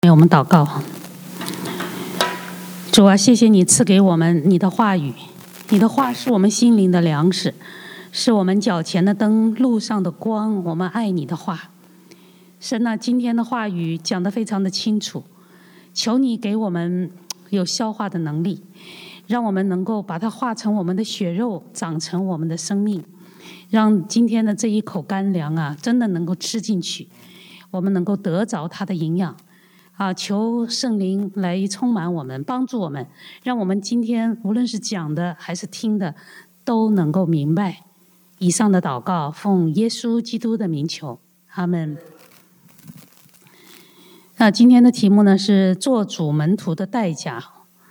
我们祷告。主啊，谢谢你赐给我们你的话语，你的话是我们心灵的粮食，是我们脚前的灯，路上的光。我们爱你的话。神啊，今天的话语讲得非常的清楚，求你给我们有消化的能力，让我们能够把它化成我们的血肉，长成我们的生命，让今天的这一口干粮啊，真的能够吃进去，我们能够得着它的营养。求圣灵来充满我们，帮助我们，让我们今天无论是讲的还是听的，都能够明白。以上的祷告，奉耶稣基督的名求，阿们。今天的题目呢是做主门徒的代价。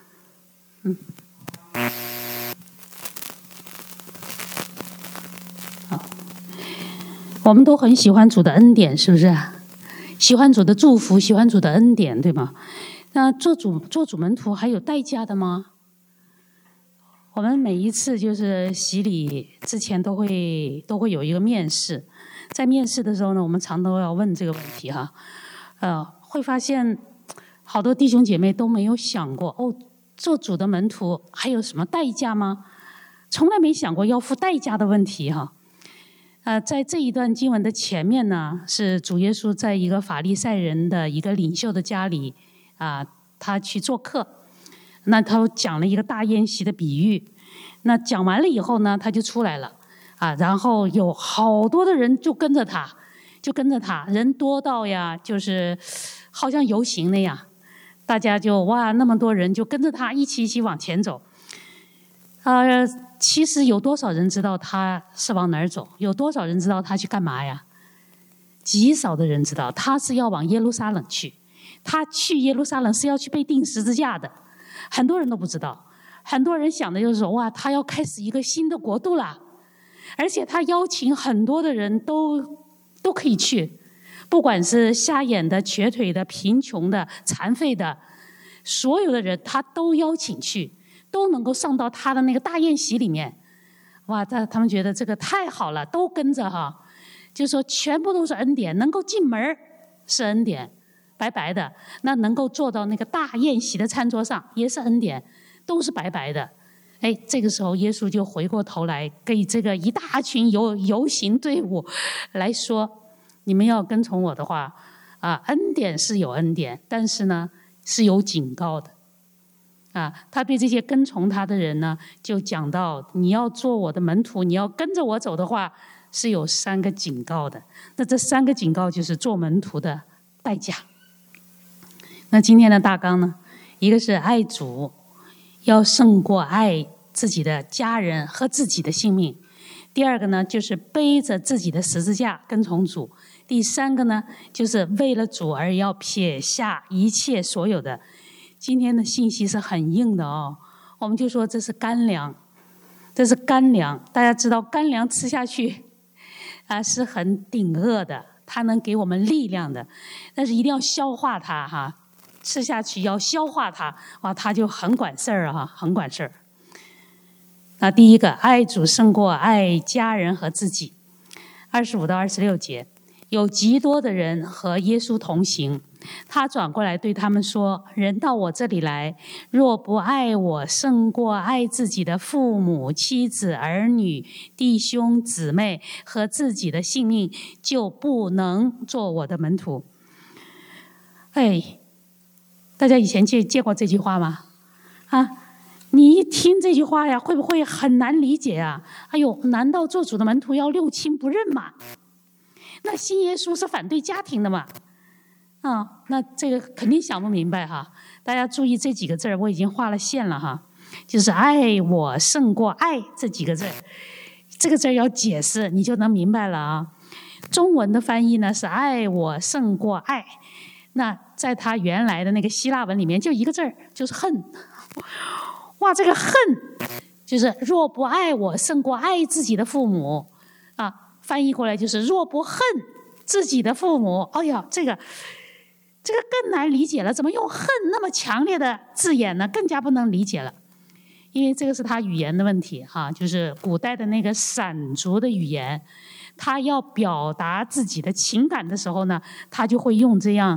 好，我们都很喜欢主的恩典，是不是？喜欢主的祝福，喜欢主的恩典，对吗？那做主门徒还有代价的吗？我们每一次就是洗礼之前都会有一个面试，在面试的时候呢，我们常都要问这个问题哈。会发现好多弟兄姐妹都没有想过做主的门徒还有什么代价吗？从来没想过要付代价的问题哈。在这一段经文的前面呢，是主耶稣在一个法利赛人的一个领袖的家里他去做客，那他讲了一个大宴席的比喻。那讲完了以后呢，他就出来了然后有好多的人就跟着他，人多到呀，就是好像游行那样，大家就那么多人就跟着他一起往前走。其实有多少人知道他是往哪儿走？有多少人知道他去干嘛呀？极少的人知道，他是要往耶路撒冷去。他去耶路撒冷是要去被钉十字架的，很多人都不知道。很多人想的就是说，他要开始一个新的国度了，而且他邀请很多的人都可以去，不管是瞎眼的、瘸腿的、贫穷的、残废的，所有的人他都邀请去，都能够上到他的那个大宴席里面。他们觉得这个太好了，都跟着哈，就说全部都是恩典，能够进门是恩典，白白的；那能够坐到那个大宴席的餐桌上也是恩典，都是白白的。这个时候耶稣就回过头来给这个一大群游行队伍来说，你们要跟从我的话恩典是有恩典，但是呢是有警告的。他对这些跟从他的人呢，就讲到你要做我的门徒，你要跟着我走的话，是有3个警告的。那这3个警告就是做门徒的代价。那今天的大纲呢，一个是爱主要胜过爱自己的家人和自己的性命，第2个呢就是背着自己的十字架跟从主，第3个呢就是为了主而要撇下一切所有的。今天的信息是很硬的我们就说这是干粮，这是干粮。大家知道干粮吃下去是很顶饿的，它能给我们力量的，但是一定要消化它吃下去要消化它它就很管事儿很管事儿。那第1个，爱主胜过爱家人和自己。25到26节，有极多的人和耶稣同行，他转过来对他们说，人到我这里来，若不爱我胜过爱自己的父母、妻子、儿女、弟兄、姊妹和自己的性命，就不能做我的门徒。大家以前见过这句话吗？你一听这句话呀，会不会很难理解啊？难道做主的门徒要六亲不认吗？那信耶稣是反对家庭的嘛？那这个肯定想不明白大家注意这几个字我已经画了线了就是爱我胜过爱这几个字，这个字要解释你就能明白了中文的翻译呢是爱我胜过爱，那在它原来的那个希腊文里面就一个字，就是恨。这个恨就是若不爱我胜过爱自己的父母翻译过来就是若不恨自己的父母。这个更难理解了，怎么用恨那么强烈的字眼呢？更加不能理解了，因为这个是他语言的问题就是古代的那个闪族的语言，他要表达自己的情感的时候呢，他就会用这样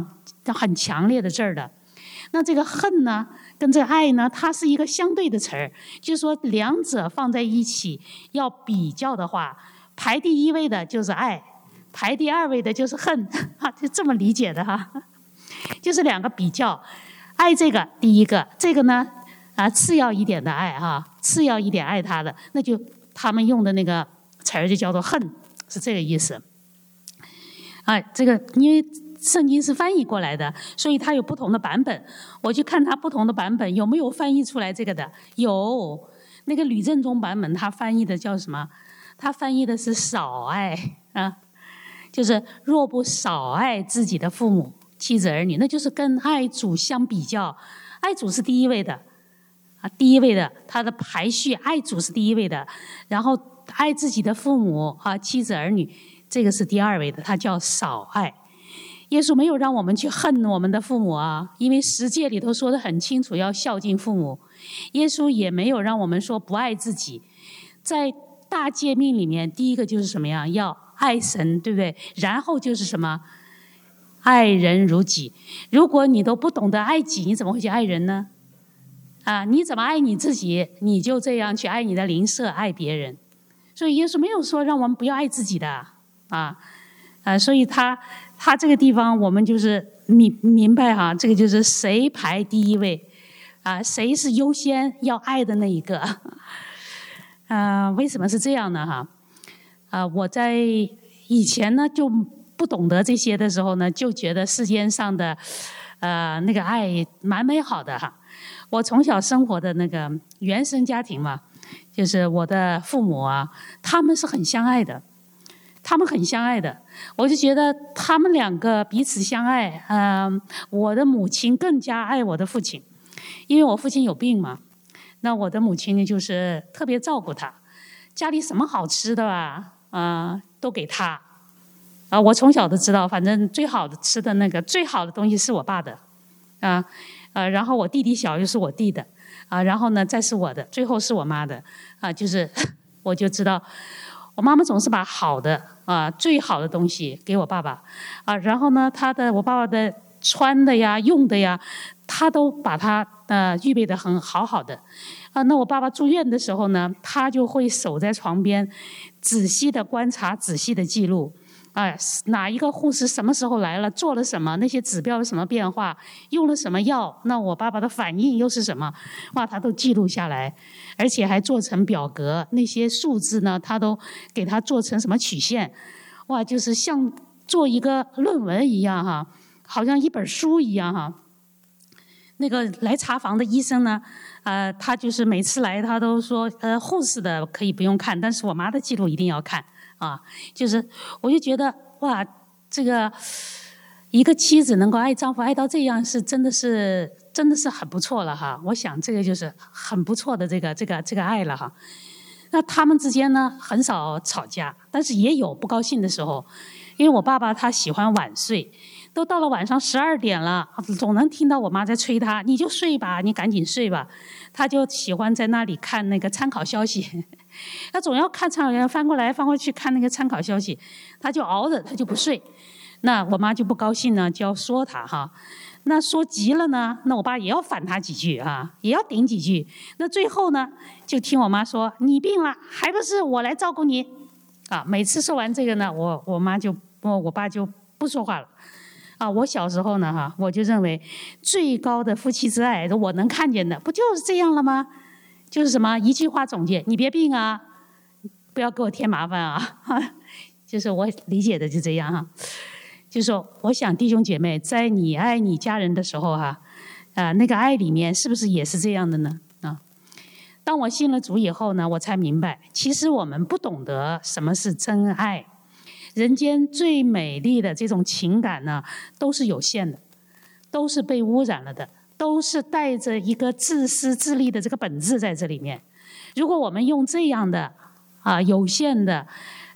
很强烈的字儿的。那这个恨呢，跟这个爱呢，它是一个相对的词儿，就是说两者放在一起要比较的话，排第一位的就是爱，排第二位的就是恨，就这么理解的哈，就是两个比较，爱这个第一个，这个呢次要一点的爱哈，次要一点爱他的，那就他们用的那个词儿就叫做恨，是这个意思。这个因为圣经是翻译过来的，所以它有不同的版本。我去看它不同的版本有没有翻译出来这个的。有，那个吕正中版本它翻译的叫什么？它翻译的是少爱啊，就是若不少爱自己的父母、妻子、儿女，那就是跟爱主相比较，爱主是第一位的第一位的，它的排序，爱主是第一位的，然后爱自己的父母妻子、儿女，这个是第二位的，它叫少爱。耶稣没有让我们去恨我们的父母因为十诫里头说得很清楚，要孝敬父母。耶稣也没有让我们说不爱自己。在大诫命里面，第一个就是什么呀？要爱神，对不对？然后就是什么？爱人如己。如果你都不懂得爱己，你怎么会去爱人呢？你怎么爱你自己，你就这样去爱你的邻舍，爱别人。所以耶稣没有说让我们不要爱自己的所以他这个地方我们就是明白这个就是谁排第一位谁是优先要爱的那一个为什么是这样呢我在以前呢就不懂得这些的时候呢，就觉得世间上的那个爱蛮美好的我从小生活的那个原生家庭嘛，就是我的父母他们是很相爱的。他们很相爱的，我就觉得他们两个彼此相爱。我的母亲更加爱我的父亲，因为我父亲有病嘛。那我的母亲呢，就是特别照顾他，家里什么好吃的都给他。我从小都知道，反正最好的吃的那个最好的东西是我爸的，然后我弟弟小就是我弟的，然后呢再是我的，最后是我妈的，就是我就知道。我妈妈总是把好的最好的东西给我爸爸然后呢，我爸爸的穿的呀、用的呀，他都把它预备得很好的那我爸爸住院的时候呢，他就会守在床边，仔细的观察，仔细的记录哪一个护士什么时候来了，做了什么，那些指标有什么变化，用了什么药，那我爸爸的反应又是什么，他都记录下来，而且还做成表格，那些数字呢，他都给他做成什么曲线，就是像做一个论文一样好像一本书一样那个来查房的医生呢，他就是每次来他都说，护士的可以不用看，但是我妈的记录一定要看就是我就觉得这个一个妻子能够爱丈夫爱到这样，是真的是很不错了我想这个就是很不错的这个爱了那他们之间呢很少吵架，但是也有不高兴的时候，因为我爸爸他喜欢晚睡，都到了晚上12点了，总能听到我妈在催他，你就睡吧，你赶紧睡吧。他就喜欢在那里看那个参考消息，他总要看参考，翻过来翻过去看那个参考消息，他就熬着，他就不睡。那我妈就不高兴呢，就要说他那说急了呢，那我爸也要反他几句也要顶几句。那最后呢，就听我妈说，你病了，还不是我来照顾你每次说完这个呢，我爸就不说话了。我小时候呢我就认为最高的夫妻之爱，我能看见的不就是这样了吗？就是什么一句话总结，你别病不要给我添麻烦就是我理解的就这样就是说我想弟兄姐妹，在你爱你家人的时候那个爱里面是不是也是这样的呢当我信了主以后呢，我才明白，其实我们不懂得什么是真爱。人间最美丽的这种情感呢，都是有限的，都是被污染了的，都是带着一个自私自利的这个本质在这里面。如果我们用这样的有限的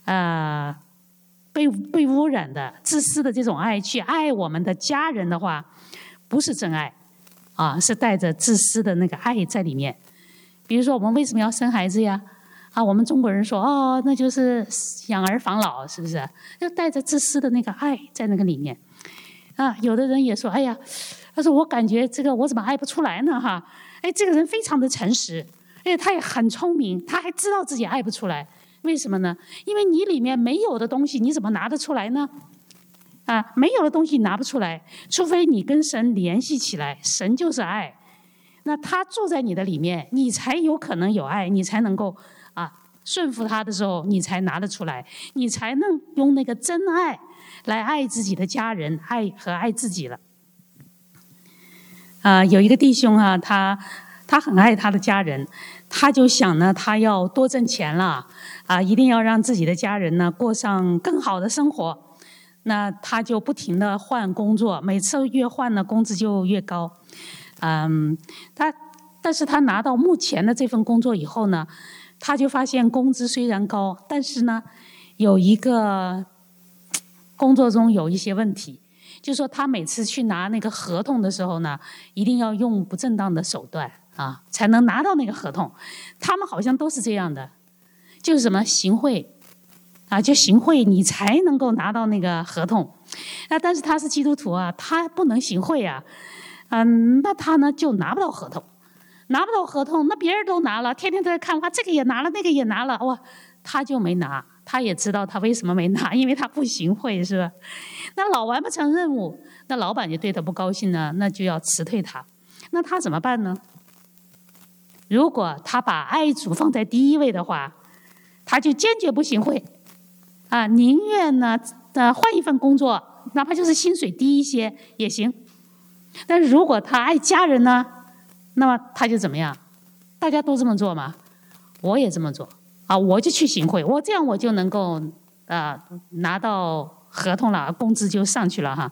被污染的自私的这种爱去爱我们的家人的话，不是真爱是带着自私的那个爱在里面。比如说我们为什么要生孩子呀？我们中国人说那就是养儿防老，是不是？就带着自私的那个爱在那个里面有的人也说，哎呀，他说我感觉这个我怎么爱不出来呢哈？哎，这个人非常的诚实，他也很聪明，他还知道自己爱不出来，为什么呢？因为你里面没有的东西，你怎么拿得出来呢？没有的东西拿不出来，除非你跟神联系起来，神就是爱，那他住在你的里面，你才有可能有爱，你才能够顺服他的时候，你才拿得出来，你才能用那个真爱来爱自己的家人，爱自己了。有一个弟兄他很爱他的家人，他就想呢，他要多挣钱了一定要让自己的家人呢过上更好的生活。那他就不停地换工作，每次越换呢，工资就越高。但是他拿到目前的这份工作以后呢，他就发现工资虽然高，但是呢，有一个工作中有一些问题，就是说他每次去拿那个合同的时候呢，一定要用不正当的手段才能拿到那个合同。他们好像都是这样的，就是什么行贿。就行贿你才能够拿到那个合同，但是他是基督徒他不能行贿那他呢就拿不到合同，那别人都拿了，天天都在看，这个也拿了，那个也拿了，他就没拿，他也知道他为什么没拿，因为他不行贿，是吧？那老完不成任务，那老板就对他不高兴呢，那就要辞退他，那他怎么办呢？如果他把爱主放在第一位的话，他就坚决不行贿。宁愿呢换一份工作，哪怕就是薪水低一些也行。但是如果他爱家人呢，那么他就怎么样？大家都这么做嘛，我也这么做我就去行贿，这样我就能够拿到合同了，工资就上去了哈。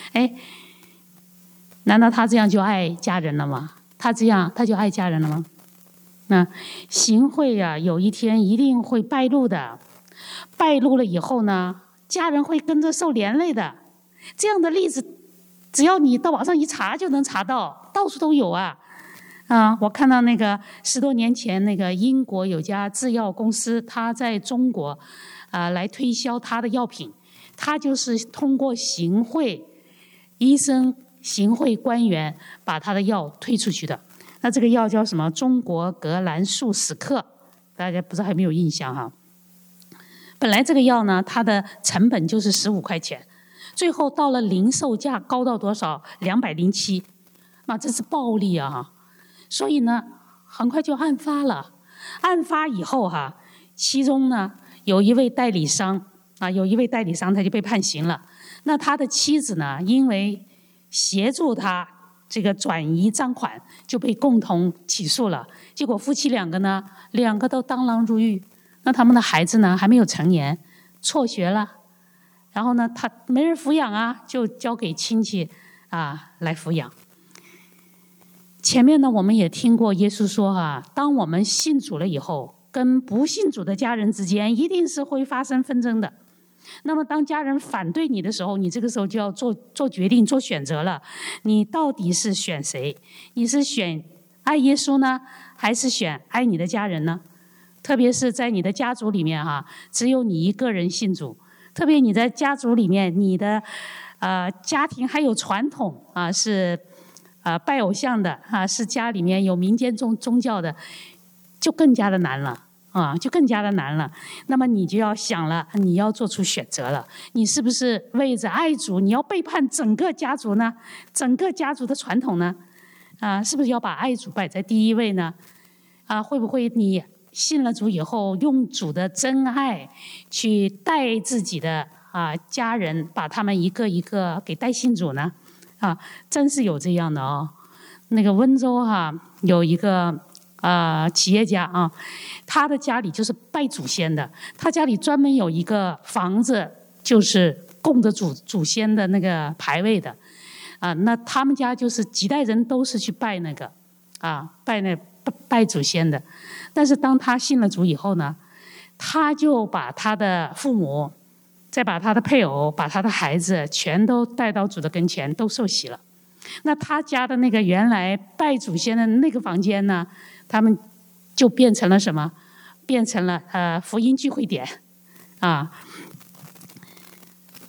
难道他这样就爱家人了吗？他这样他就爱家人了吗？那行贿有一天一定会败露的。败露了以后呢，家人会跟着受连累的。这样的例子，只要你到网上一查就能查到，到处都有我看到那个10多年前，那个英国有家制药公司，他在中国来推销他的药品，他就是通过行贿医生、行贿官员把他的药推出去的。那这个药叫什么？中国革兰素史克，大家不知道还没有印象哈？本来这个药呢，它的成本就是15块钱，最后到了零售价高到多少？207，这是暴利所以呢，很快就案发了。案发以后其中呢有一位代理商他就被判刑了。那他的妻子呢，因为协助他这个转移赃款，就被共同起诉了。结果夫妻两个都当狼入狱。那他们的孩子呢还没有成年，辍学了，然后呢他没人抚养就交给亲戚来抚养。前面呢我们也听过耶稣说当我们信主了以后，跟不信主的家人之间一定是会发生纷争的。那么当家人反对你的时候，你这个时候就要做决定、做选择了。你到底是选谁？你是选爱耶稣呢，还是选爱你的家人呢？特别是在你的家族里面只有你一个人信主，特别你在家族里面，你的家庭还有传统是拜偶像的是家里面有民间宗教的，就更加的难了那么你就要想了，你要做出选择了，你是不是为着爱主，你要背叛整个家族呢？整个家族的传统呢？是不是要把爱主摆在第一位呢？会不会你信了主以后，用主的真爱去带自己的家人，把他们一个一个给带信主呢？真是有这样的那个温州有一个企业家他的家里就是拜祖先的，他家里专门有一个房子，就是供着祖先的那个牌位的那他们家就是几代人都是去拜那个拜祖先的。但是当他信了主以后呢，他就把他的父母，再把他的配偶，把他的孩子全都带到主的跟前，都受洗了。那他家的那个原来拜祖先的那个房间呢，他们就变成了什么？变成了福音聚会点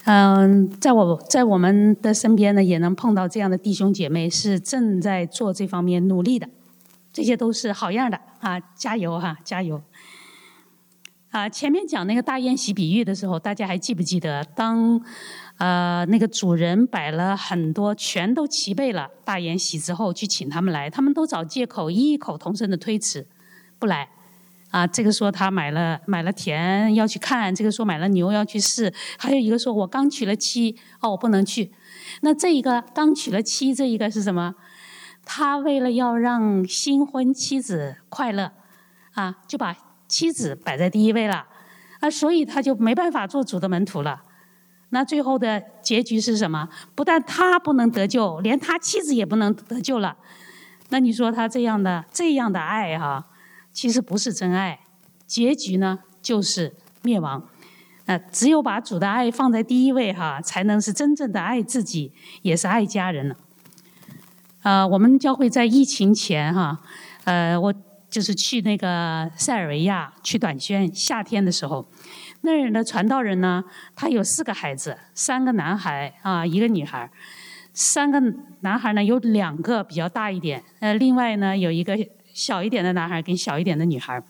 在我们的身边呢，也能碰到这样的弟兄姐妹，是正在做这方面努力的，这些都是好样的啊！加油哈，加油！前面讲那个大宴席比喻的时候，大家还记不记得？当那个主人摆了很多，全都齐备了大宴席之后，去请他们来，他们都找借口异口同声的推辞，不来。这个说他买了田要去看，这个说买了牛要去试，还有一个说我刚娶了妻，我不能去。那这一个刚娶了妻，这一个是什么？他为了要让新婚妻子快乐，就把妻子摆在第一位了，所以他就没办法做主的门徒了。那最后的结局是什么？不但他不能得救，连他妻子也不能得救了。那你说他这样的爱其实不是真爱，结局呢就是灭亡。只有把主的爱放在第一位才能是真正的爱自己，也是爱家人了。我们教会在疫情前我就是去那个塞尔维亚去短宣，夏天的时候，那儿的传道人呢，他有4个孩子，3个男孩1个女孩。3个男孩呢，有2个比较大一点，另外呢有一个小一点的男孩跟小一点的女孩。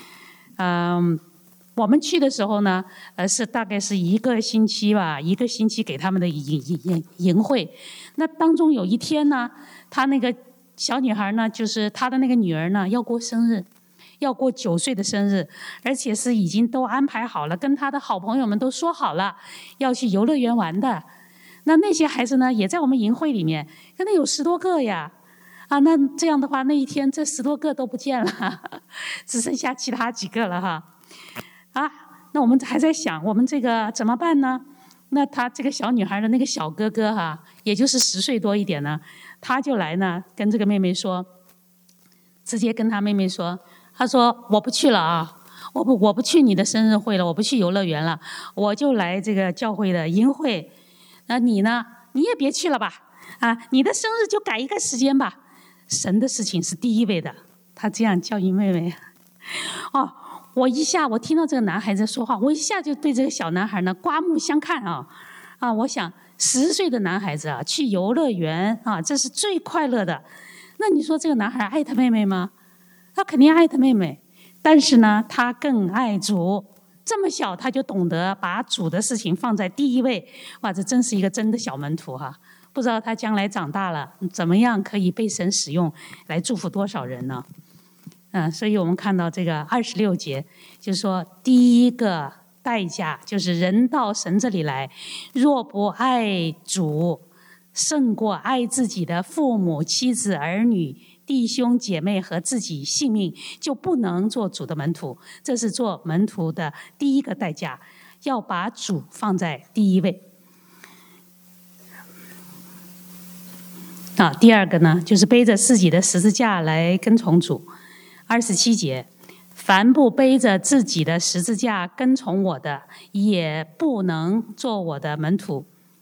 我们去的时候呢，大概是1个星期吧，1个星期给他们的营会。那当中有一天呢，他那个小女孩呢，就是她的那个女儿呢，要过生日，要过9岁的生日，而且是已经都安排好了，跟她的好朋友们都说好了，要去游乐园玩的。那些孩子呢，也在我们营会里面，那有10多个呀。那这样的话，那一天这10多个都不见了，只剩下其他几个了那我们还在想，我们这个怎么办呢？那他这个小女孩的那个小哥哥也就是10岁多一点呢，他就来呢跟这个妹妹说，直接跟他妹妹说，他说我不去了我不去你的生日会了，我不去游乐园了，我就来这个教会的营会。那你呢？你也别去了吧？你的生日就改一个时间吧。神的事情是第一位的。他这样教育妹妹。我听到这个男孩子说话，我一下就对这个小男孩呢刮目相看我想10岁的男孩子去游乐园这是最快乐的。那你说这个男孩爱他妹妹吗？他肯定爱他妹妹，但是呢，他更爱主。这么小他就懂得把主的事情放在第一位，哇，这真是一个真的小门徒不知道他将来长大了怎么样可以被神使用来祝福多少人呢？所以我们看到这个26节，就是说第一个代价就是人到神这里来，若不爱主胜过爱自己的父母、妻子、儿女、弟兄姐妹和自己性命，就不能做主的门徒。这是做门徒的第一个代价，要把主放在第一位。第二个呢，就是背着自己的十字架来跟从主。27节，凡不背着自己的十字架跟从我的，也不能做我的门徒。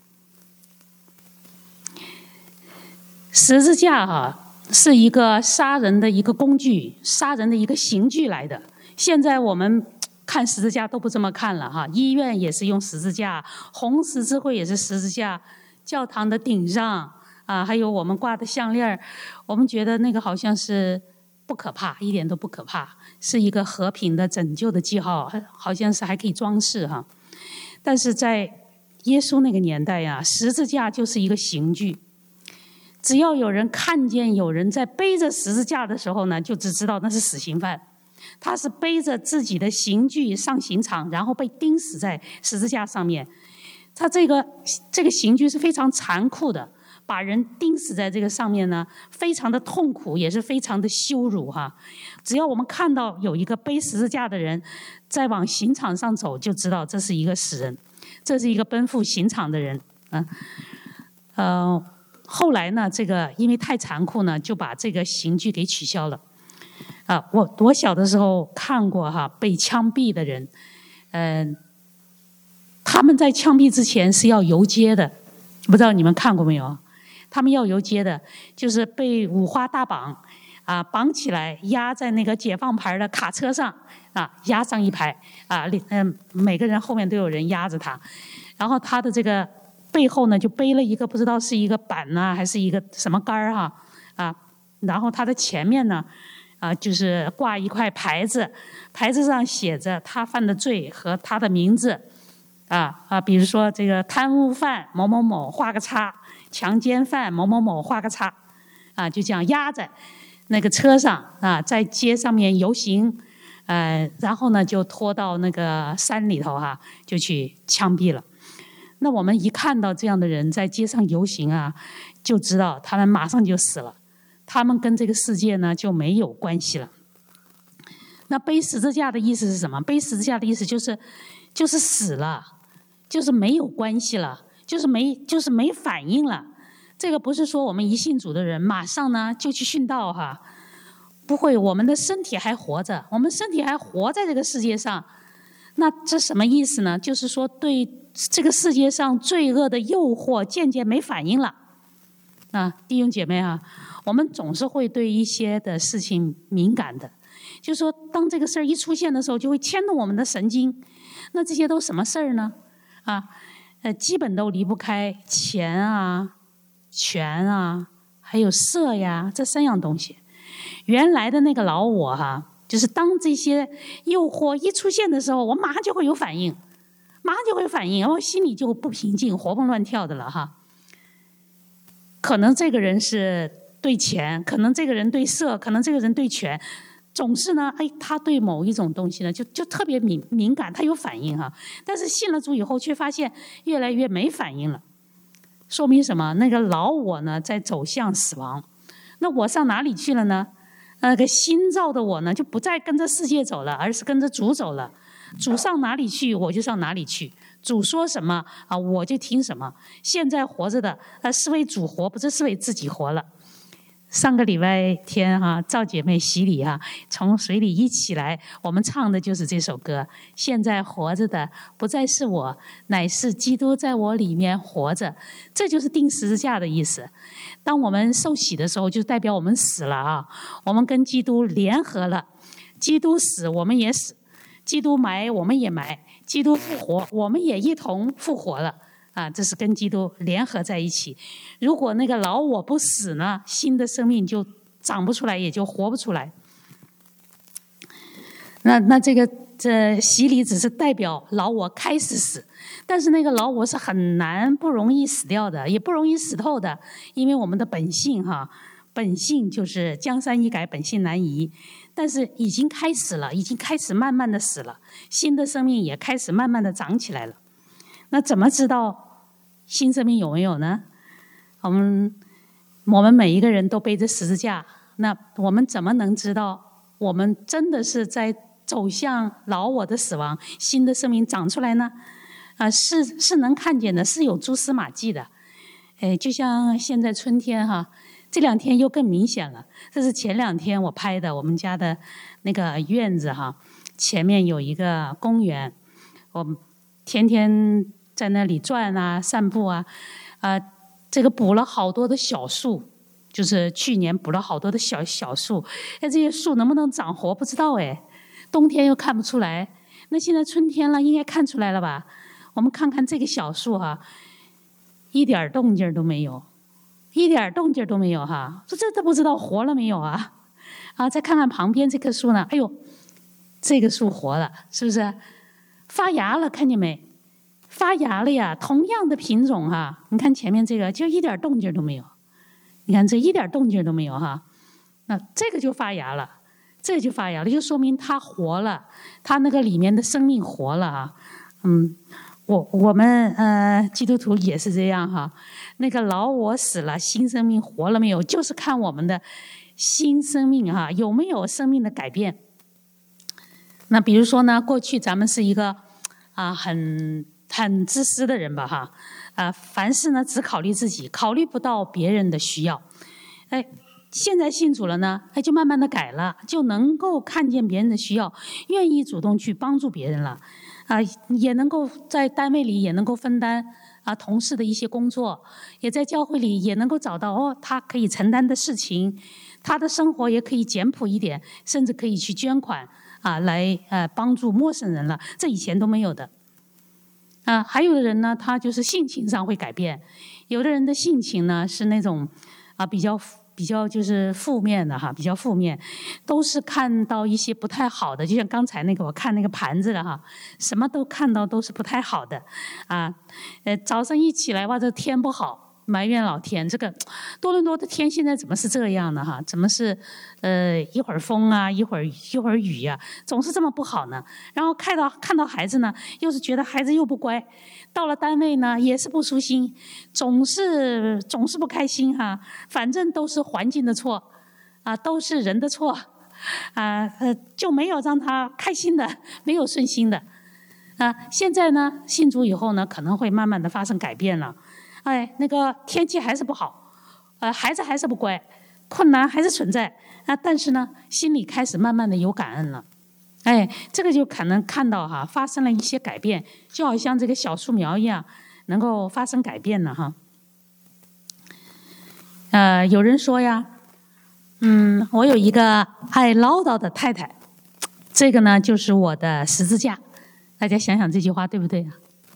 十字架是一个杀人的一个工具，杀人的一个刑具来的。现在我们看十字架都不这么看了医院也是用十字架，红十字会也是十字架，教堂的顶上还有我们挂的项链，我们觉得那个好像是不可怕，一点都不可怕，是一个和平的拯救的记号，好像是还可以装饰但是在耶稣那个年代十字架就是一个刑具。只要有人看见有人在背着十字架的时候呢，就只知道那是死刑犯。他是背着自己的刑具上刑场，然后被钉死在十字架上面。他这个刑具是非常残酷的，把人钉死在这个上面呢，非常的痛苦，也是非常的羞辱只要我们看到有一个背十字架的人在往刑场上走，就知道这是一个死人，这是一个奔赴刑场的人后来呢，这个因为太残酷呢，就把这个刑具给取消了。我小的时候看过被枪毙的人，他们在枪毙之前是要游街的，不知道你们看过没有？他们要游街的，就是被五花大绑绑起来，压在那个解放牌的卡车上压上一排每个人后面都有人压着他， 然后他的这个背后呢就背了一个不知道是一个板呢还是一个什么杆儿然后他的前面呢就是挂一块牌子，牌子上写着他犯的罪和他的名字比如说这个贪污犯某某某画个叉，强奸犯某某某画个叉就这样压在那个车上在街上面游行，然后呢就拖到那个山里头就去枪毙了。那我们一看到这样的人在街上游行就知道他们马上就死了，他们跟这个世界呢就没有关系了。那背十字架的意思是什么？背十字架的意思就是死了，就是没有关系了，就是没反应了。这个不是说我们一信主的人马上呢就去殉道不会，我们的身体还活着，我们身体还活在这个世界上。那这什么意思呢？就是说对这个世界上罪恶的诱惑渐渐没反应了。弟兄姐妹我们总是会对一些的事情敏感的，就是说当这个事儿一出现的时候就会牵动我们的神经。那这些都什么事儿呢？基本都离不开钱权还有色呀，这3样东西。原来的那个老我就是当这些诱惑一出现的时候，我马上就会有反应，然后心里就不平静，活蹦乱跳的了可能这个人是对钱，可能这个人对色，可能这个人对权，总是呢他对某一种东西呢就特别敏感，他有反应但是信了主以后却发现越来越没反应了。说明什么？那个老我呢在走向死亡。那我上哪里去了呢？那个新造的我呢就不再跟着世界走了，而是跟着主走了。主上哪里去我就上哪里去，主说什么我就听什么。现在活着的是为主活，不是为自己活了。上个礼拜天赵姐妹洗礼从水里一起来，我们唱的就是这首歌。现在活着的不再是我，乃是基督在我里面活着。这就是钉十字架的意思。当我们受洗的时候，就代表我们死了我们跟基督联合了。基督死我们也死，基督埋我们也埋，基督复活我们也一同复活了这是跟基督联合在一起。如果那个老我不死呢，新的生命就长不出来，也就活不出来。那这洗礼只是代表老我开始死，但是那个老我是很难不容易死掉的，也不容易死透的，因为我们的本性本性就是江山易改，本性难移。但是已经开始了，已经开始慢慢的死了，新的生命也开始慢慢的长起来了。那怎么知道新生命有没有呢？我们每一个人都背着十字架，那我们怎么能知道我们真的是在走向老我的死亡，新的生命长出来呢？是能看见的，是有蛛丝马迹的。就像现在春天这2天又更明显了。这是前2天我拍的，我们家的那个院子前面有一个公园，我天天在那里转散步这个补了好多的小树，就是去年补了好多的小树。这些树能不能长活不知道冬天又看不出来，那现在春天了，应该看出来了吧？我们看看这个小树一点动静都没有，一点动静都没有说这都不知道活了没有再看看旁边这棵树呢，哎呦，这个树活了，是不是发芽了？看见没？发芽了呀！同样的品种你看前面这个就一点动静都没有，你看这一点动静都没有那这个就发芽了，就说明它活了，它那个里面的生命活了我们基督徒也是这样那个老我死了，新生命活了没有？就是看我们的新生命有没有生命的改变。那比如说呢，过去咱们是一个很自私的人吧凡事呢只考虑自己，考虑不到别人的需要。现在信主了呢，就慢慢的改了，就能够看见别人的需要，愿意主动去帮助别人了也能够在单位里也能够分担同事的一些工作，也在教会里也能够找到他可以承担的事情，他的生活也可以简朴一点，甚至可以去捐款来帮助陌生人了，这以前都没有的。 还有的人呢，他就是性情上会改变，有的人的性情呢是那种比较就是负面的比较负面，都是看到一些不太好的，就像刚才那个我看那个盘子了什么都看到都是不太好的早上一起来哇，这天不好，埋怨老天，这个多伦多的天现在怎么是这样的怎么是一会儿风一会儿雨总是这么不好呢？然后看到孩子呢，又是觉得孩子又不乖，到了单位呢也是不舒心，总是不开心反正都是环境的错都是人的错就没有让他开心的，没有顺心的现在呢信主以后呢，可能会慢慢的发生改变了。那个天气还是不好，孩子还是不乖，困难还是存在但是呢，心里开始慢慢的有感恩了。这个就可能看到发生了一些改变，就好像这个小树苗一样，能够发生改变了有人说呀，我有一个爱唠叨的太太，这个呢就是我的十字架。大家想想这句话对不对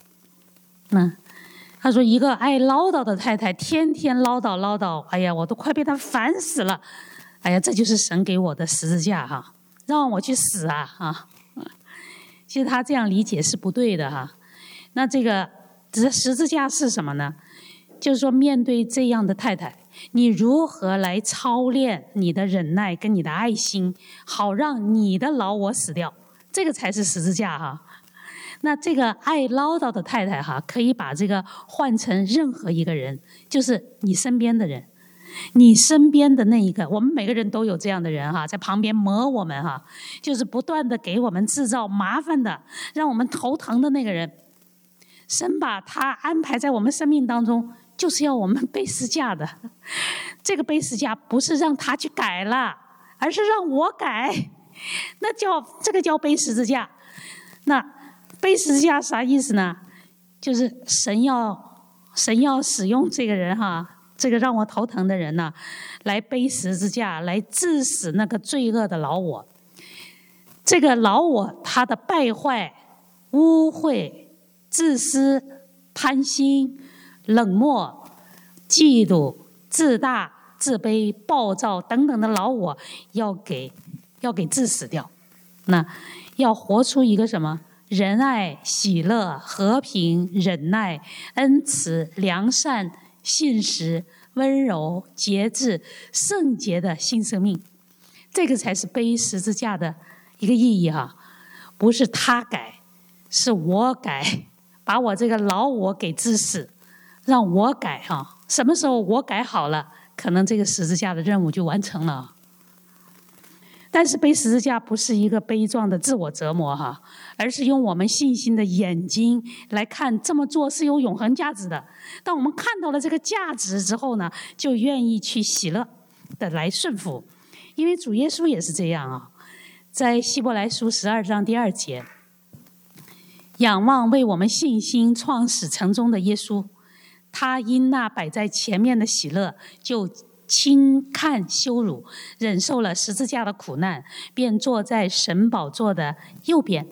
他说一个爱唠叨的太太，天天唠叨，哎呀，我都快被他烦死了。哎呀，这就是神给我的十字架让我去死其实他这样理解是不对的那这个十字架是什么呢？就是说面对这样的太太，你如何来操练你的忍耐跟你的爱心，好让你的老我死掉，这个才是十字架那这个爱唠叨的太太可以把这个换成任何一个人，就是你身边的人，你身边的那一个，我们每个人都有这样的人在旁边磨我们就是不断的给我们制造麻烦的，让我们头疼的那个人，神把他安排在我们生命当中，就是要我们背十字架的。这个背十字架不是让他去改了，而是让我改，这个叫背十字架。那背十字架啥意思呢？就是神要使用这个人这个让我头疼的人来背十字架，来治死那个罪恶的老我。这个老我他的败坏、污秽、自私、贪心、冷漠、嫉妒、自大、自卑、暴躁等等的老我要给治死掉。那要活出一个什么？仁爱、喜乐、和平、忍耐、恩慈、良善、信实、温柔、节制、圣洁的新生命。这个才是背十字架的一个意义不是他改，是我改，把我这个老我给治死，让我改什么时候我改好了，可能这个十字架的任务就完成了。但是背十字架不是一个悲壮的自我折磨而是用我们信心的眼睛来看，这么做是有永恒价值的。当我们看到了这个价值之后呢，就愿意去喜乐的来顺服。因为主耶稣也是这样在希伯来书12章第2节，仰望为我们信心创始成终的耶稣，他因那摆在前面的喜乐，就轻看羞辱，忍受了十字架的苦难，便坐在神宝座的右边。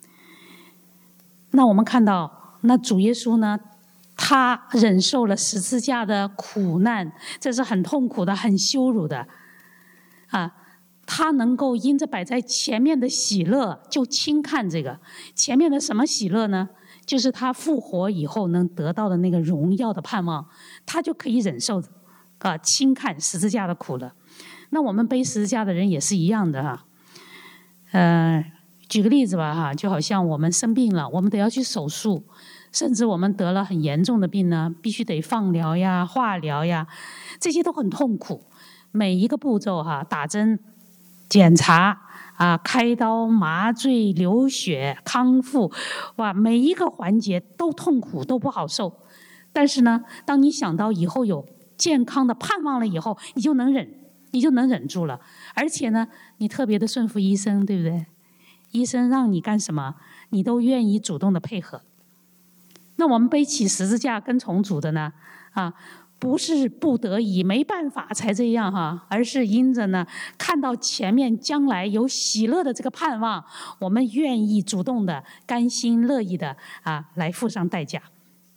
那我们看到，那主耶稣呢，他忍受了十字架的苦难，这是很痛苦的，很羞辱的他能够因着摆在前面的喜乐，就轻看这个前面的什么喜乐呢？就是他复活以后能得到的那个荣耀的盼望，他就可以忍受轻看十字架的苦了。那我们背十字架的人也是一样的举个例子吧就好像我们生病了，我们得要去手术，甚至我们得了很严重的病呢，必须得放疗呀、化疗呀，这些都很痛苦。每一个步骤打针、检查开刀、麻醉、流血、康复，每一个环节都痛苦，都不好受。但是呢，当你想到以后有健康的盼望了以后，你就能忍住了。而且呢，你特别的顺服医生，对不对？医生让你干什么，你都愿意主动的配合。那我们背起十字架跟从主的呢不是不得已没办法才这样哈，而是因着呢看到前面将来有喜乐的这个盼望，我们愿意主动的、甘心乐意的来付上代价。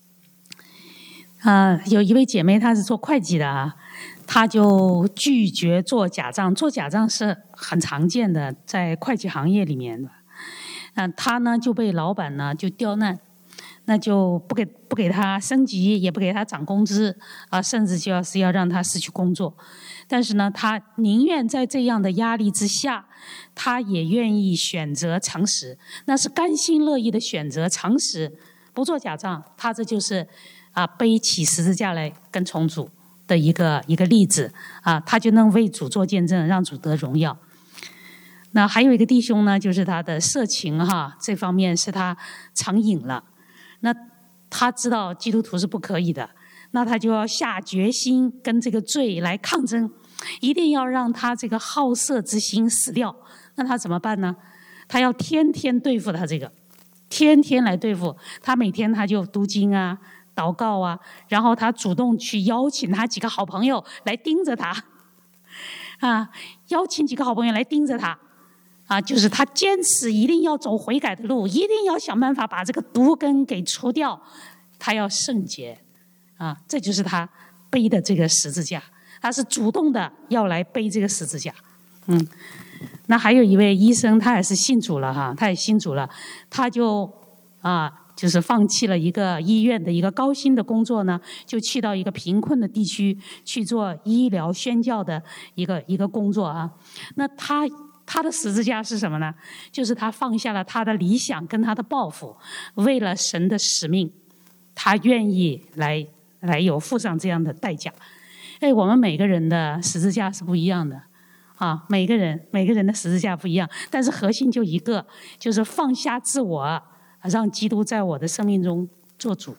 有一位姐妹她是做会计的她就拒绝做假账，做假账是很常见的，在会计行业里面的。她呢就被老板呢就刁难。那就不给他升级，也不给他涨工资甚至要让他失去工作。但是呢，他宁愿在这样的压力之下，他也愿意选择诚实，那是甘心乐意的选择诚实，不做假账。他这就是背起十字架来跟从主的一个例子他就能为主做见证，让主得荣耀。那还有一个弟兄呢，就是他的色情这方面是他成瘾了。那他知道基督徒是不可以的，那他就要下决心跟这个罪来抗争，一定要让他这个好色之心死掉。那他怎么办呢？他要天天对付他这个，天天来对付他。每天他就读经祷告然后他主动去邀请他几个好朋友来盯着他邀请几个好朋友来盯着他就是他坚持一定要走悔改的路，一定要想办法把这个毒根给除掉，他要圣洁这就是他背的这个十字架，他是主动的要来背这个十字架。那还有一位医生，他也是信主了他也信主了，他就是放弃了一个医院的一个高薪的工作呢，就去到一个贫困的地区去做医疗宣教的一个工作那他的十字架是什么呢？就是他放下了他的理想跟他的抱负，为了神的使命，他愿意来付上这样的代价。我们每个人的十字架是不一样的每个人的十字架不一样，但是核心就一个，就是放下自我，让基督在我的生命中做主。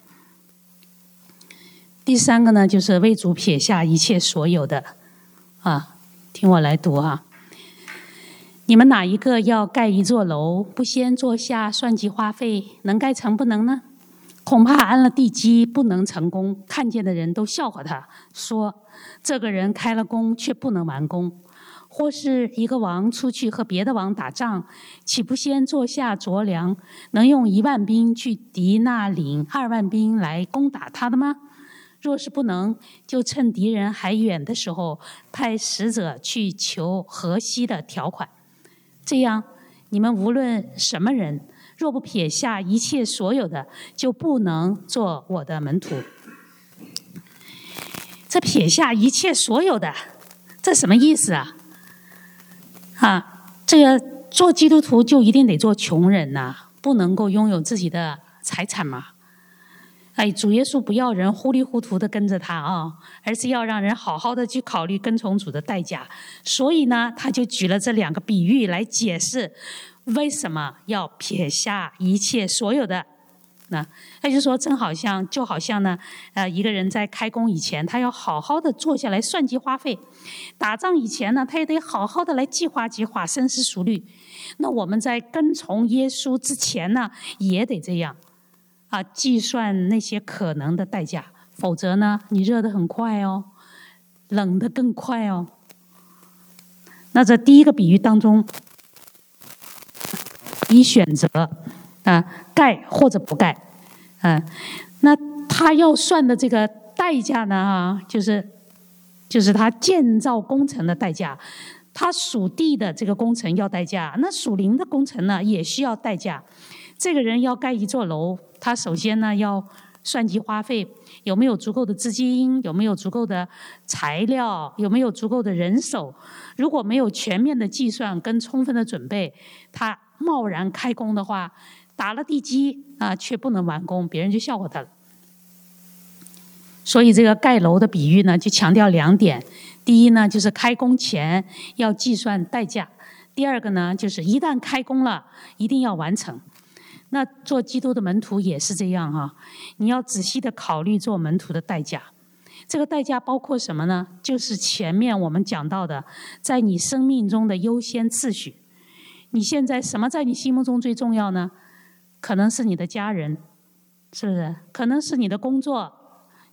第三个呢，就是为主撇下一切所有的听我来读你们哪一个要盖一座楼，不先坐下算计花费，能盖成不能呢？恐怕安了地基不能成功，看见的人都笑话他，说这个人开了工却不能完工。或是一个王出去和别的王打仗，岂不先坐下酌量，能用10000兵去敌那领20000兵来攻打他的吗？若是不能，就趁敌人还远的时候，派使者去求河西的条款。这样，你们无论什么人，若不撇下一切所有的，就不能做我的门徒。这撇下一切所有的，这什么意思这个做基督徒就一定得做穷人不能够拥有自己的财产吗？主耶稣不要人糊里糊涂的跟着他而是要让人好好的去考虑跟从主的代价。所以呢，他就举了这2个比喻来解释为什么要撇下一切所有的。那他就说，就好像呢，一个人在开工以前，他要好好的坐下来算计花费；打仗以前呢，他也得好好的来计划计划，深思熟虑。那我们在跟从耶稣之前呢，也得这样计算那些可能的代价，否则呢，你热得很快冷得更快那这第一个比喻当中，你选择盖或者不盖那他要算的这个代价呢就是他建造工程的代价，他属地的这个工程要代价，那属灵的工程呢也需要代价。这个人要盖一座楼，他首先呢要算计花费，有没有足够的资金，有没有足够的材料，有没有足够的人手。如果没有全面的计算跟充分的准备，他贸然开工的话，打了地基却不能完工，别人就笑话他了。所以这个盖楼的比喻呢，就强调2点。第一呢，就是开工前要计算代价；第二个呢，就是一旦开工了，一定要完成。那做基督的门徒也是这样你要仔细的考虑做门徒的代价。这个代价包括什么呢？就是前面我们讲到的，在你生命中的优先次序。你现在什么在你心目中最重要呢？可能是你的家人，是不是？可能是你的工作，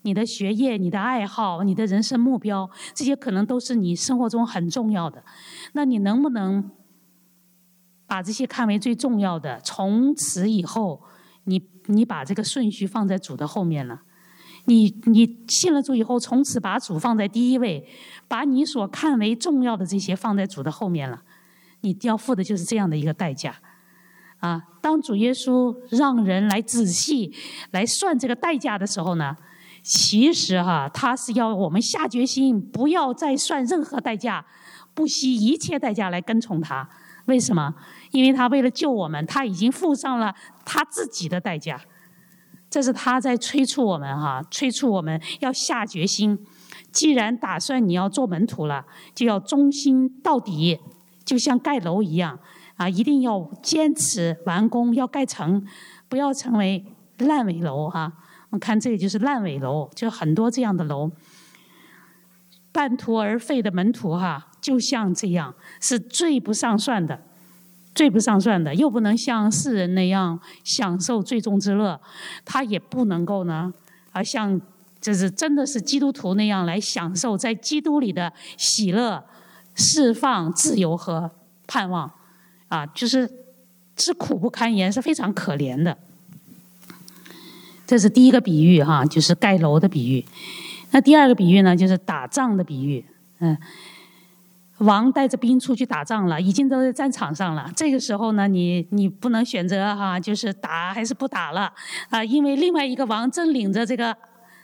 你的学业、你的爱好、你的人生目标，这些可能都是你生活中很重要的。那你能不能把这些看为最重要的？从此以后，你把这个顺序放在主的后面了。你信了主以后，从此把主放在第一位，把你所看为重要的这些放在主的后面了。你要付的就是这样的一个代价。当主耶稣让人来仔细来算这个代价的时候呢，其实他是要我们下决心，不要再算任何代价，不惜一切代价来跟从他。为什么？因为他为了救我们，他已经付上了他自己的代价。这是他在催促我们催促我们要下决心。既然打算你要做门徒了，就要忠心到底，就像盖楼一样一定要坚持完工，要盖成，不要成为烂尾楼我们看这个就是烂尾楼，就很多这样的楼。半途而废的门徒就像这样，是最不上算的，最不上算的，又不能像世人那样享受最终之乐，他也不能够呢像就是真的是基督徒那样来享受在基督里的喜乐、释放、自由和盼望就是苦不堪言，是非常可怜的。这是第一个比喻就是盖楼的比喻。那第二个比喻呢，就是打仗的比喻。王带着兵出去打仗了，已经都在战场上了。这个时候呢，你不能选择就是打还是不打了因为另外一个王正领着这个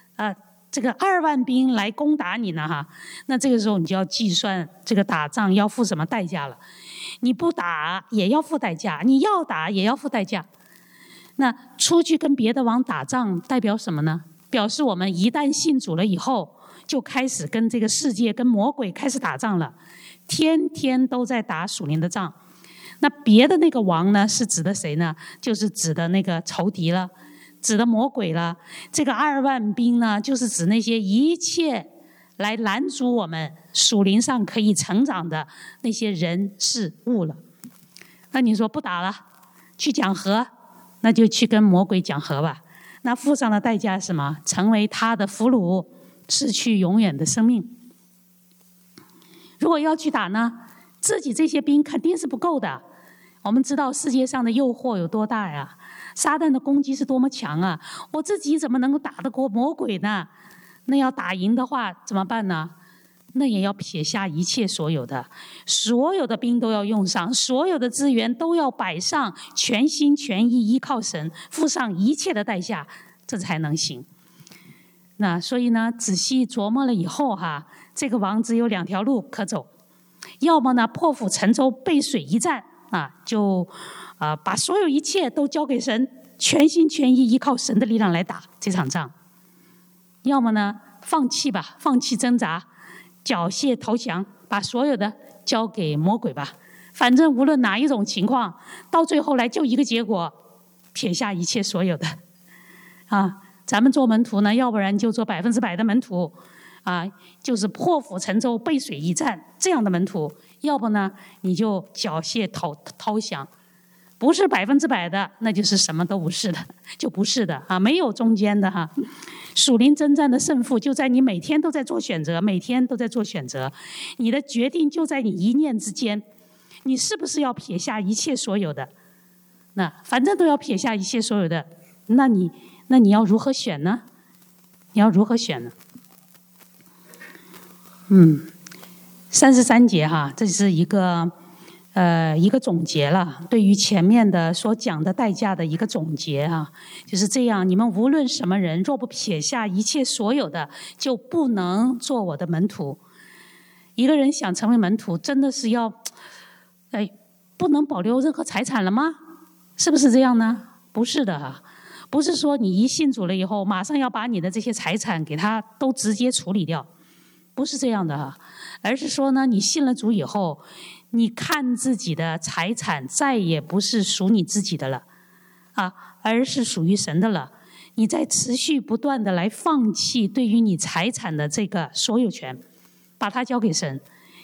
2万兵来攻打你呢那这个时候你就要计算这个打仗要付什么代价了。你不打也要付代价，你要打也要付代价。那出去跟别的王打仗代表什么呢？表示我们一旦信主了以后，就开始跟这个世界、跟魔鬼开始打仗了，天天都在打属灵的仗。那别的那个王呢，是指的谁呢？就是指的那个仇敌了，指的魔鬼了。这个2万兵呢，就是指那些一切来拦阻我们属灵上可以成长的那些人事物了。那你说不打了，去讲和，那就去跟魔鬼讲和吧。那付上的代价是什么？成为他的俘虏，失去永远的生命。如果要去打呢，自己这些兵肯定是不够的。我们知道世界上的诱惑有多大呀，撒旦的攻击是多么强我自己怎么能够打得过魔鬼呢？那要打赢的话怎么办呢？那也要撇下一切所有的兵都要用上，所有的资源都要摆上，全心全意依靠神，付上一切的代价，这才能行。那所以呢，仔细琢磨了以后这个王只有2条路可走，要么呢破釜沉舟，背水一战就把所有一切都交给神，全心全意依靠神的力量来打这场仗；要么呢放弃吧，放弃挣扎，缴械投降，把所有的交给魔鬼吧。反正无论哪一种情况，到最后来就一个结果，撇下一切所有的咱们做门徒呢，要不然就做100%的门徒就是破釜沉舟、背水一战这样的门徒；要不呢，你就缴械投降。不是100%的，那就是什么都不是的，就不是的没有中间的属灵征战的胜负就在你每天都在做选择，每天都在做选择。你的决定就在你一念之间，你是不是要撇下一切所有的？那反正都要撇下一切所有的，那你要如何选呢？你要如何选呢？33节这是一个总结了，对于前面的所讲的代价的一个总结就是这样。你们无论什么人，若不撇下一切所有的，就不能做我的门徒。一个人想成为门徒，真的是要不能保留任何财产了吗？是不是这样呢？不是的不是说你一信主了以后，马上要把你的这些财产给他都直接处理掉，不是这样的而是说呢，你信了主以后，你看自己的财产再也不是属你自己的了而是属于神的了。你在持续不断的来放弃对于你财产的这个所有权，把它交给神，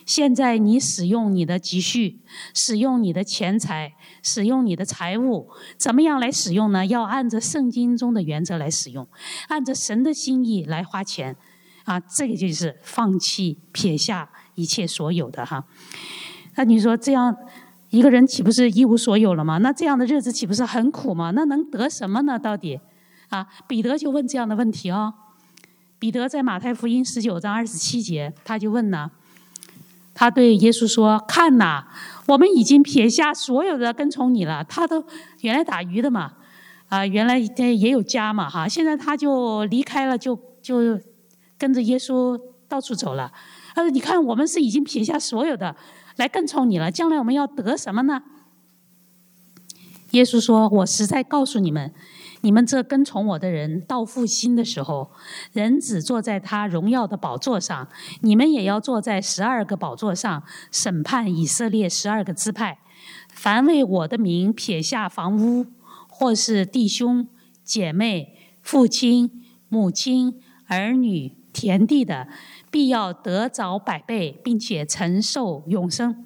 现在你使用你的积蓄，使用你的钱财，使用你的财物，怎么样来使用呢？要按着圣经中的原则来使用，按着神的心意来花钱啊，这个就是放弃撇下一切所有的哈。那你说这样一个人岂不是一无所有了吗？那这样的日子岂不是很苦吗？那能得什么呢？到底啊，彼得就问这样的问题哦。彼得在马太福音19章27节，他就问呢，他对耶稣说：“看哪，我们已经撇下所有的跟从你了。”他都原来打鱼的嘛，原来也有家嘛哈，现在他就离开了，就跟着耶稣到处走了。他说：“你看，我们是已经撇下所有的来跟从你了，将来我们要得什么呢？”耶稣说：“我实在告诉你们，你们这跟从我的人，到复兴的时候，人子坐在他荣耀的宝座上，你们也要坐在12个宝座上，审判以色列12个支派。凡为我的名撇下房屋，或是弟兄姐妹、父亲母亲、儿女、田地的，必要得着100倍，并且承受永生。”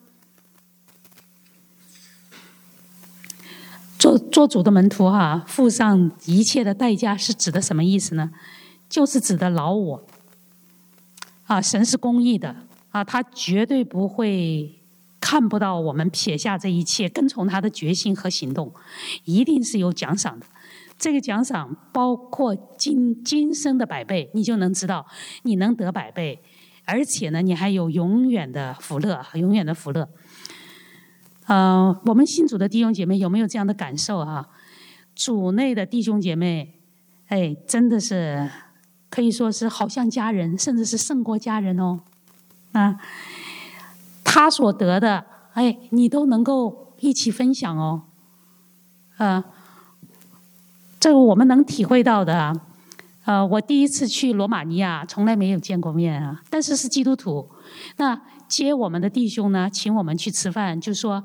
做主的门徒哈，付上一切的代价是指的什么意思呢？就是指的老我啊，神是公义的啊，他绝对不会看不到我们撇下这一切，跟从他的决心和行动，一定是有奖赏的。这个奖赏包括今生的100倍，你就能知道你能得100倍，而且呢，你还有永远的福乐，永远的福乐。我们信主的弟兄姐妹有没有这样的感受啊？主内的弟兄姐妹，哎，真的是可以说是好像家人，甚至是胜过家人哦。啊，他所得的，哎，你都能够一起分享哦。这个我们能体会到的啊。我第一次去罗马尼亚，从来没有见过面啊，但是是基督徒。那接我们的弟兄呢，请我们去吃饭，就说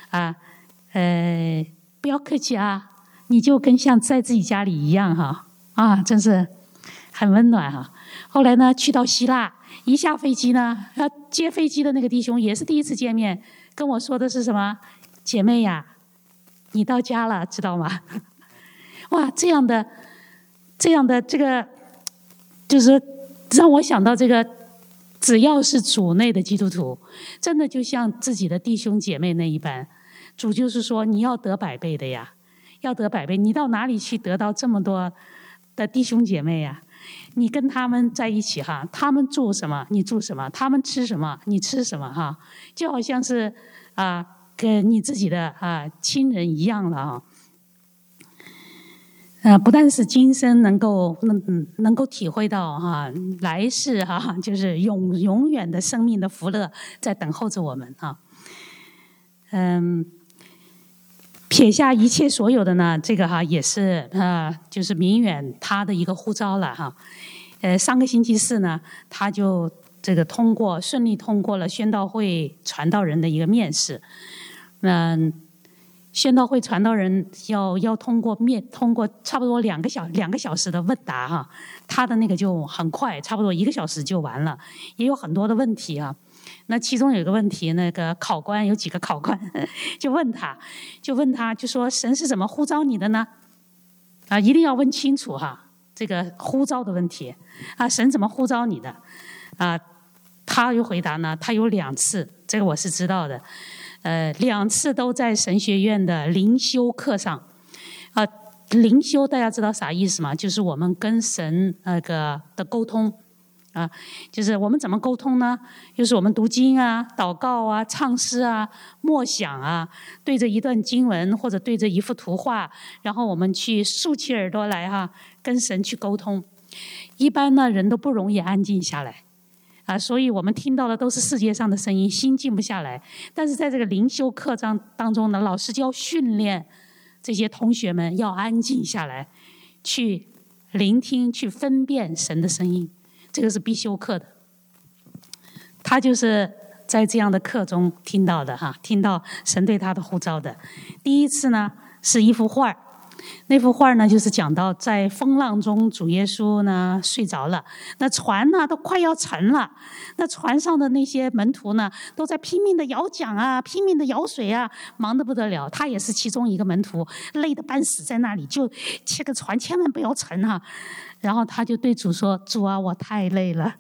不要客气啊，你就跟像在自己家里一样哈啊，真是很温暖哈。后来呢，去到希腊，一下飞机呢，接飞机的那个弟兄也是第一次见面，跟我说的是什么？姐妹呀，你到家了，知道吗？哇，这样的这个，就是让我想到这个。只要是主内的基督徒，真的就像自己的弟兄姐妹那一般，主就是说你要得100倍的呀，要得100倍。你到哪里去得到这么多的弟兄姐妹呀？你跟他们在一起哈，他们住什么你住什么，他们吃什么你吃什么哈，就好像是跟你自己的亲人一样了啊。不但是今生能够体会到来世就是永远的生命的福乐在等候着我们啊。撇下一切所有的呢，这个也是就是明远他的一个呼召了哈。上个星期四呢，他就这个顺利通过了宣道会传道人的一个面试。宣道会传道人要通过差不多2个小时的问答哈，他的那个就很快，差不多1个小时就完了，也有很多的问题啊。那其中有一个问题，那个考官有几个考官就问他就说神是怎么呼召你的呢？一定要问清楚哈，这个呼召的问题神怎么呼召你的？他又回答呢，他有2次，这个我是知道的。2次都在神学院的灵修课上。灵修大家知道啥意思吗？就是我们跟神的沟通就是我们怎么沟通呢？就是我们读经祷告唱诗默想对着一段经文或者对着一幅图画，然后我们去竖起耳朵来跟神去沟通。一般呢，人都不容易安静下来。所以我们听到的都是世界上的声音，心静不下来。但是在这个灵修课当中呢，老师就要训练这些同学们要安静下来，去聆听、去分辨神的声音，这个是必修课的。他就是在这样的课中听到的听到神对他的呼召的。第一次呢是一幅画， 那幅画呢，就是讲到在风浪中，主耶稣呢睡着了，那船呢都快要沉了，那船上的那些门徒呢，都在拼命的摇桨啊，拼命的舀水啊，忙得不得了。他也是其中一个门徒，累得半死，在那里就这个船千万不要沉啊。然后他就对主说：“主啊，我太累了。”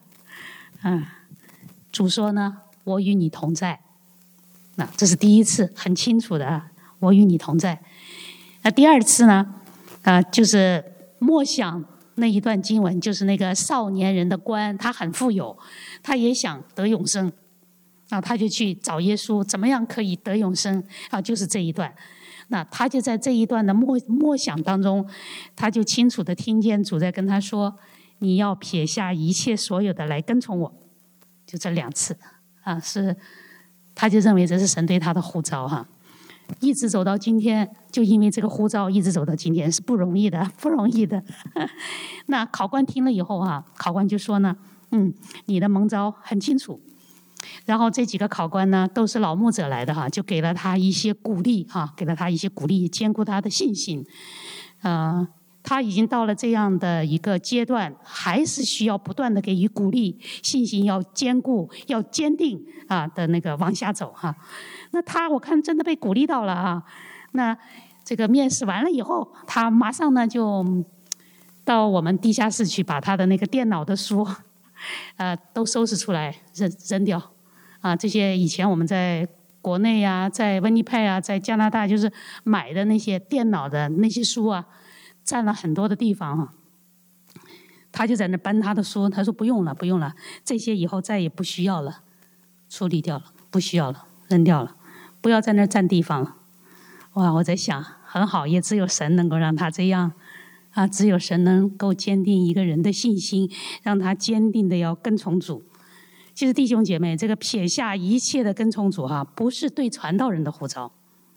主说呢：“我与你同在。”那这是第一次，很清楚的，我与你同在。那第二次呢，就是默想那一段经文，就是那个少年人的官，他很富有，他也想得永生，他就去找耶稣，怎么样可以得永生？就是这一段。那他就在这一段的默想当中，他就清楚的听见主在跟他说：“你要撇下一切所有的来跟从我。”就这2次，是，他就认为这是神对他的呼召哈。一直走到今天，就因为这个呼召，一直走到今天是不容易的，不容易的。那考官听了以后考官就说呢：“你的蒙召很清楚。”然后这几个考官呢，都是老牧者来的就给了他一些鼓励给了他一些鼓励，兼顾他的信心。他已经到了这样的一个阶段，还是需要不断的给予鼓励，信心要坚固，要坚定的那个往下走那我看真的被鼓励到了那这个面试完了以后，他马上呢就到我们地下室去，把他的那个电脑的书都收拾出来扔掉这些以前我们在国内在温尼派在加拿大就是买的那些电脑的那些书占了很多的地方他就在那搬他的书，他说不用了，不用了，这些以后再也不需要了，处理掉了，不需要了，扔掉了，不要在那儿占地方了。哇，我在想，很好，也只有神能够让他这样只有神能够坚定一个人的信心，让他坚定的要跟从主。其实弟兄姐妹，这个撇下一切的跟从主不是对传道人的呼召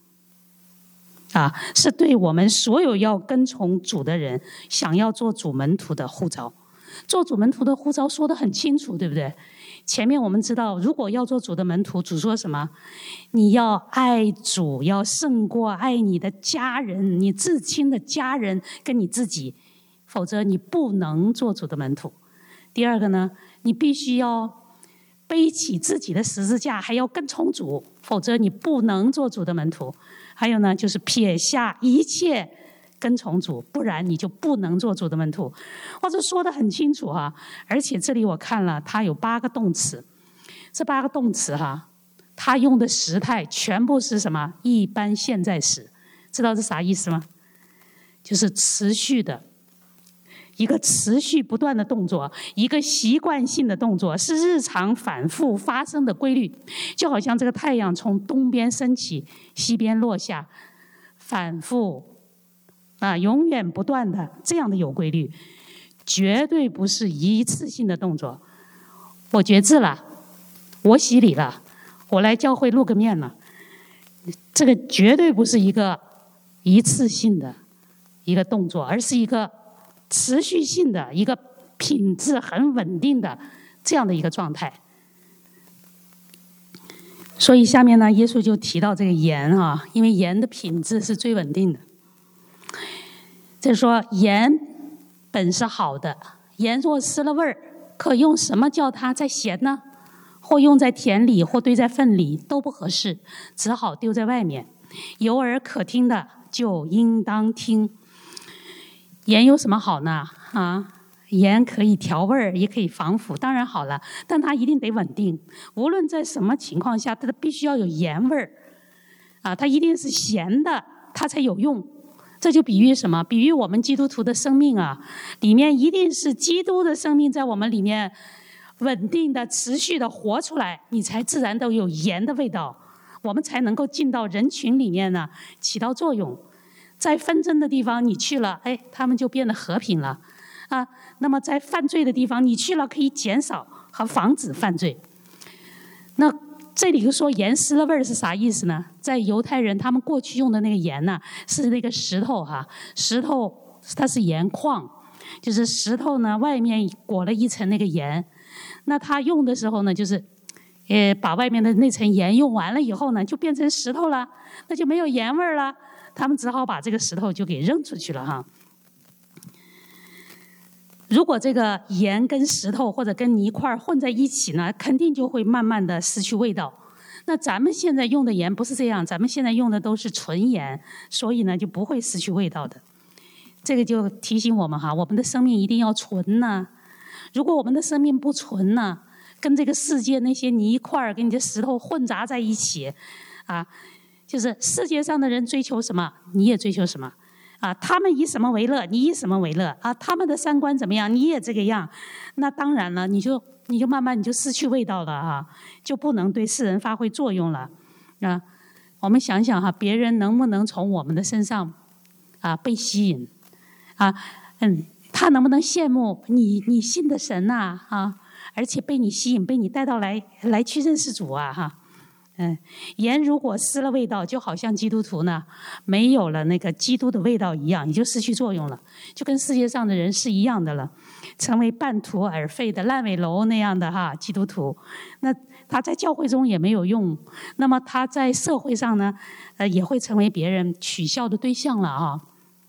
是对我们所有要跟从主的人，想要做主门徒的呼召。做主门徒的呼召说得很清楚，对不对？前面我们知道，如果要做主的门徒，主说什么？你要爱主，要胜过爱你的家人，你至亲的家人跟你自己，否则你不能做主的门徒。第二个呢，你必须要背起自己的十字架，还要跟从主，否则你不能做主的门徒。还有呢，就是撇下一切跟从主，不然你就不能做主的门徒。这说得很清楚而且这里我看了，它有8个动词，这8个动词它用的时态全部是什么？一般现在时，知道是啥意思吗？就是持续的。一个持续不断的动作，一个习惯性的动作，是日常反复发生的规律，就好像这个太阳从东边升起，西边落下，反复永远不断的这样的有规律，绝对不是一次性的动作。我决志了，我洗礼了，我来教会露个面了，这个绝对不是一个一次性的一个动作，而是一个持续性的一个品质很稳定的这样的一个状态。所以下面呢，耶稣就提到这个盐因为盐的品质是最稳定的。就是说盐本是好的，盐若失了味儿，可用什么叫它再咸呢？或用在田里，或堆在粪里，都不合适，只好丢在外面。有耳可听的就应当听。盐有什么好呢？盐可以调味儿，也可以防腐，当然好了，但它一定得稳定。无论在什么情况下，它必须要有盐味儿它一定是咸的，它才有用。这就比喻什么？比喻我们基督徒的生命里面一定是基督的生命在我们里面稳定的、持续的活出来，你才自然都有盐的味道，我们才能够进到人群里面呢，起到作用。在纷争的地方你去了，他们就变得和平了那么在犯罪的地方你去了，可以减少和防止犯罪。那这里就说盐失了味儿是啥意思呢？在犹太人他们过去用的那个盐呢，是那个石头石头它是盐矿，就是石头呢外面裹了一层那个盐。那他用的时候呢，就是把外面的那层盐用完了以后呢，就变成石头了，那就没有盐味儿了。 他们只好把这个石头就给扔出去了哈。如果这个盐跟石头或者跟泥块混在一起呢，肯定就会慢慢的失去味道。那咱们现在用的盐不是这样，咱们现在用的都是纯盐，所以呢就不会失去味道的。这个就提醒我们哈，我们的生命一定要纯呢。如果我们的生命不纯呢，跟这个世界那些泥块跟你的石头混杂在一起，就是世界上的人追求什么，你也追求什么。他们以什么为乐，你以什么为乐他们的三观怎么样，你也这个样。那当然了，你就慢慢就失去味道了就不能对世人发挥作用了我们想想别人能不能从我们的身上被吸引他能不能羡慕你信的神而且被你吸引，被你带到来去认识主盐如果失了味道，就好像基督徒呢没有了那个基督的味道一样，你就失去作用了，就跟世界上的人是一样的了，成为半途而废的烂尾楼那样的基督徒。那他在教会中也没有用，那么他在社会上呢也会成为别人取笑的对象了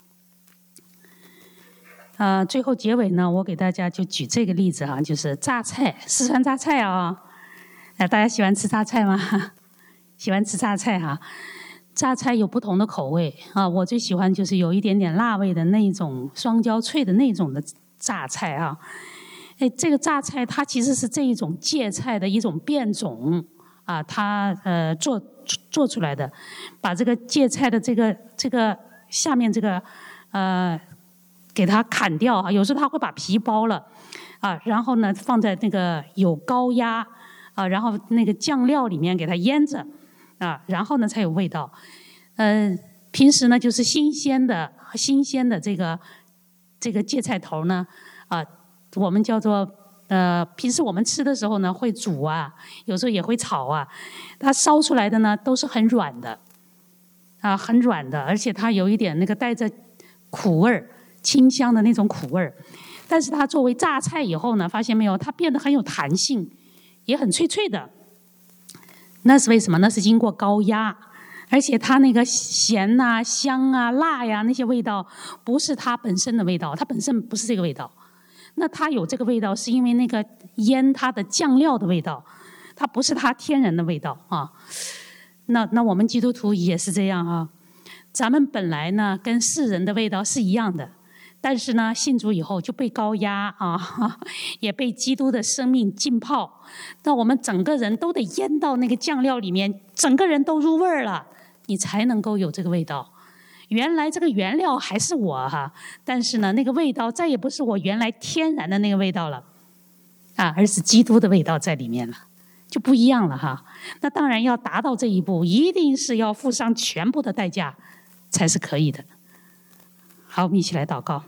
最后结尾呢，我给大家就举这个例子就是榨菜，四川榨菜大家喜欢吃榨菜吗？喜欢吃榨菜榨菜有不同的口味我最喜欢就是有一点点辣味的那种双焦脆的那种的榨菜这个榨菜它其实是这一种芥菜的一种变种它做出来的，把这个芥菜的这个下面这个给它砍掉有时候它会把皮剥了然后呢放在那个有高压然后那个酱料里面给它腌着然后呢才有味道。平时呢就是新鲜的这个芥菜头呢我们叫做平时我们吃的时候呢会煮有时候也会炒它烧出来的呢都是很软的很软的，而且它有一点那个带着苦味儿，清香的那种苦味儿。但是它作为榨菜以后呢，发现没有，它变得很有弹性，也很脆脆的。那是为什么？那是经过高压，而且它那个咸香辣那些味道不是它本身的味道，它本身不是这个味道。那它有这个味道是因为那个腌它的酱料的味道，它不是它天然的味道那我们基督徒也是这样咱们本来呢跟世人的味道是一样的，但是呢信主以后就被高压也被基督的生命浸泡，那我们整个人都得腌到那个酱料里面，整个人都入味儿了，你才能够有这个味道。原来这个原料还是我但是呢那个味道再也不是我原来天然的那个味道了而是基督的味道在里面了，就不一样了那当然要达到这一步，一定是要付上全部的代价才是可以的。好，我们一起来祷告。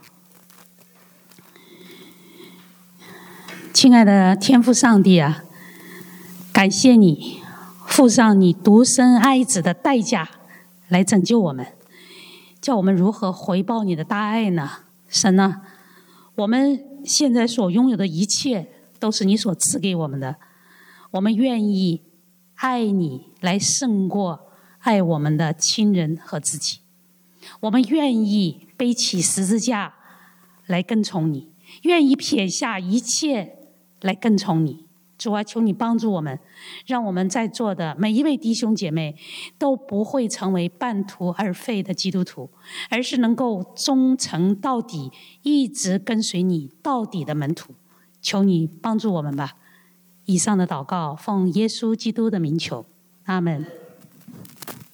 亲爱的天父上帝感谢你付上你独生爱子的代价来拯救我们，叫我们如何回报你的大爱呢？神我们现在所拥有的一切都是你所赐给我们的，我们愿意爱你来胜过爱我们的亲人和自己，我们愿意背起十字架来跟从你，愿意撇下一切来跟从你。主求你帮助我们，让我们在座的每一位弟兄姐妹都不会成为半途而废的基督徒，而是能够忠诚到底，一直跟随你到底的门徒。求你帮助我们吧。以上的祷告奉耶稣基督的名求，阿们。